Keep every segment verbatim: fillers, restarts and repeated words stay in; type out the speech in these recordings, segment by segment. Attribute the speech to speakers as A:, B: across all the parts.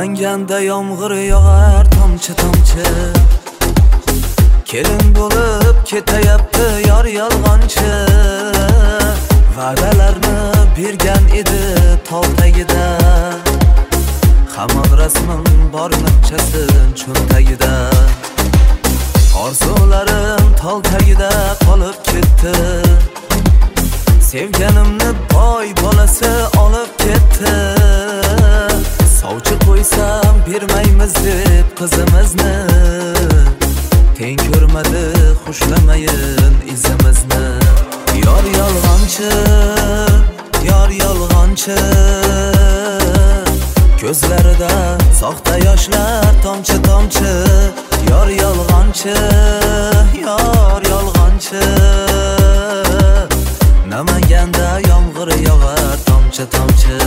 A: Namanganda yomg'ir yog'ar tomchi tomchi, kelin bo'lib ketayapti yor yolg'onchi. Va'dalarni bergan edi tol tagida, hamon rasmim bor nimchasin cho'ntagida. Orzularim tol tagida qolib ketdi, sevganimni boy bolasi olib ketdi. Sovchi qo'ysam bermaymiz deb qizimizni, teng ko'rmadi xushlamayin izimizni. Yor yolg'onchi, yor yolg'onchi, ko'zlarida soxta yoshlar tomchi tomchi. Yor yolg'onchi, yor yolg'onchi, Namanganda yomg'ir yog'ar tomchi tomchi.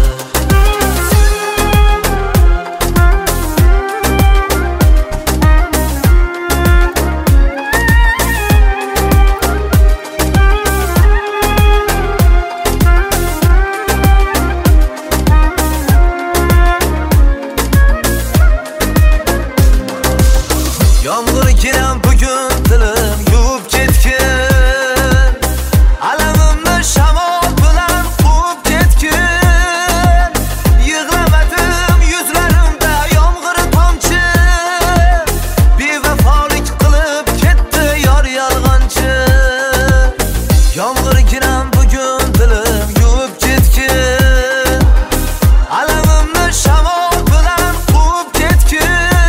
A: Yomg'ir kelam bugun dilim yuvib ketgin, alamimni shamol bilan quvib ketgin. Yig'lamadim yuzlarimda yomg'ir tomchi, bevafolik qilib ketdi yor yolg'onchi. Yomg'ir kelam bugun dilim yuvib ketgin, alamimni shamol bilan quvib ketgin.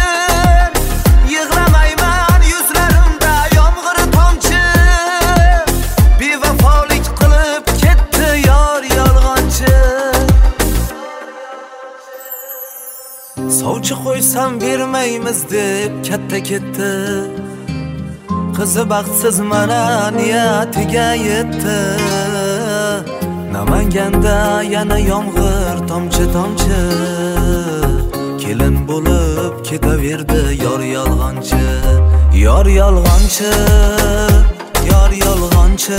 A: Sovchi qo'ysam bermaymiz deb katta ketdi, qizi baxtsiz mana niyatiga yetdi. Namanganda yana yomg'ir tomchi tomchi, kelin bo'lib ketaverdi yor yolg'onchi. Yor yolg'onchi, yor yolg'onchi,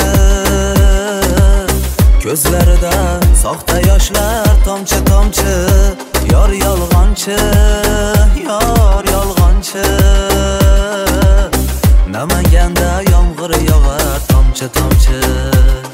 A: ko'zlarida soxta yoshlar tomchi tomchi. Yor yolg'onchi, yor yolg'onchi, Namanganda yomg'ir yog'ar tomchi tomchi.